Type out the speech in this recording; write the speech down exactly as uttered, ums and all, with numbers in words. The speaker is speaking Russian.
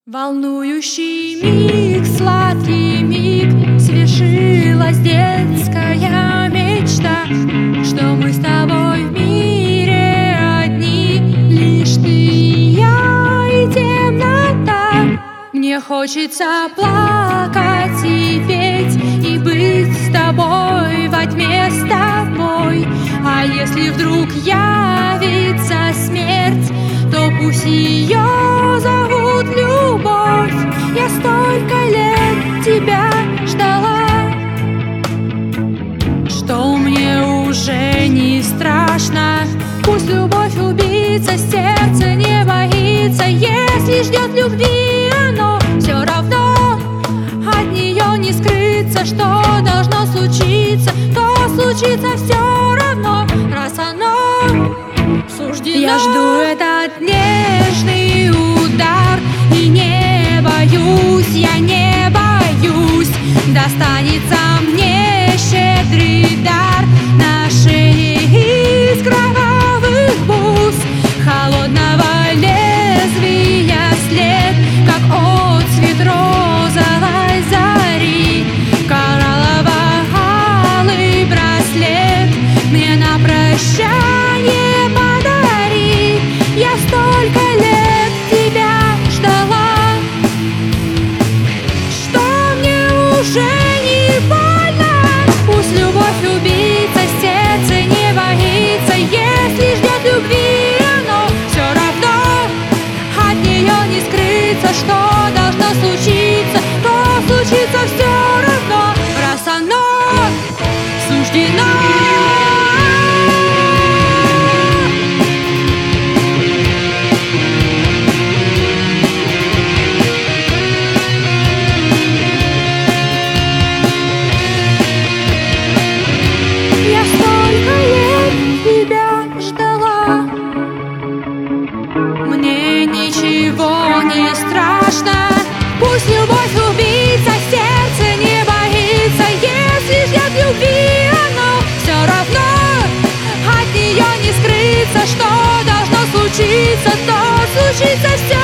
Волнующий миг, сладкий миг, свершилась детская мечта, что мы с тобой в мире одни, лишь ты и я и темнота. Мне хочется плакать и петь, и быть с тобой во тьме с тобой. А если вдруг явится смерть, то пусть ее зовут любовь. Я столько лет тебя ждала, что мне уже не страшно. Пусть любовь убийца, сердце не боится. Если ждет любви оно, все равно от нее не скрыться. Что должно случиться, то случится все равно, раз оно суждено. Я жду этот нежный удар и не боюсь, я не боюсь. Достанется мне щедрый дар на шее из кровавых бус, холодного лезвия след, как отцвет розовой зари. Кораллово-алый браслет мне на прощание подари. Я столько лет тебя ждала, что мне уже не больно. Пусть любовь убийца, сердце не боится. Если ждет любви оно, все равно от нее не скрыться. Что должно случиться, то случится все равно, раз оно суждено. Мне ничего не страшно. Пусть любовь убийца, сердце не боится. Если ждет любви оно, все равно от нее не скрыться. Что должно случиться, то случится все.